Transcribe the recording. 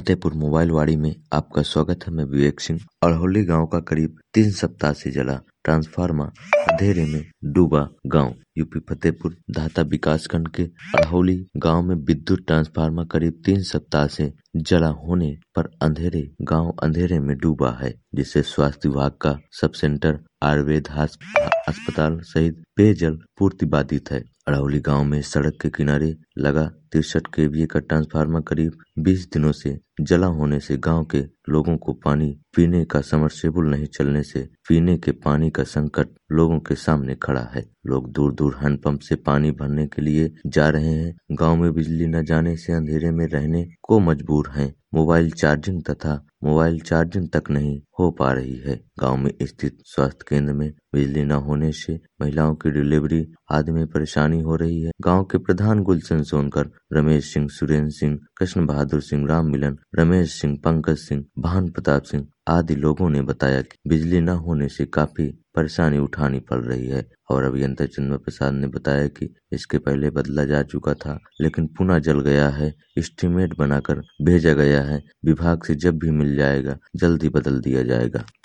Fatehpur mobile वाड़ी में आपका स्वागत है। मैं विवेक सिंह। अड़हौली गांव का करीब 3 सप्ताह से जला ट्रांसफार्मर अंधेरे में डूबा गांव। यूपी फतेहपुर दाता विकासखंड के अड़हौली गांव में विद्युत ट्रांसफार्मर करीब 3 सप्ताह से जला होने पर गांव अंधेरे में डूबा है, जिससे स्वास्थ्य विभाग का सब सेंटर, आयुर्वेद अस्पताल सहित पेयजल पूर्ति बाधित है। अड़हौली गांव में सड़क के किनारे लगा 63 केवीए का ट्रांसफार्मर करीब 20 दिनों से जला होने से गांव के लोगों को पानी पीने का समरसेबुल नहीं चलने से पीने के पानी का संकट लोगों के सामने खड़ा है। लोग दूर दूर हैंडपंप से पानी भरने के लिए जा रहे हैं। गांव में बिजली न जाने से अंधेरे में रहने को मजबूर हैं। मोबाइल चार्जिंग तक नहीं हो पा रही है। गांव में स्थित स्वास्थ्य केंद्र में बिजली न होने से महिलाओं की डिलीवरी आदि में परेशानी हो रही है। गांव के प्रधान गुलशन सोनकर, रमेश सिंह, सुरेंद्र सिंह, कृष्ण बहादुर सिंह, राम मिलन, रमेश सिंह, पंकज सिंह, भान प्रताप सिंह आदि लोगों ने बताया कि बिजली न होने से काफी परेशानी उठानी पड़ रही है। और अभियंता चंद्र प्रसाद ने बताया कि इसके पहले बदला जा चुका था, लेकिन पुनः जल गया है। एस्टीमेट बनाकर भेजा गया है। विभाग से जब भी मिल जाएगा जल्द ही बदल दिया जाएगा।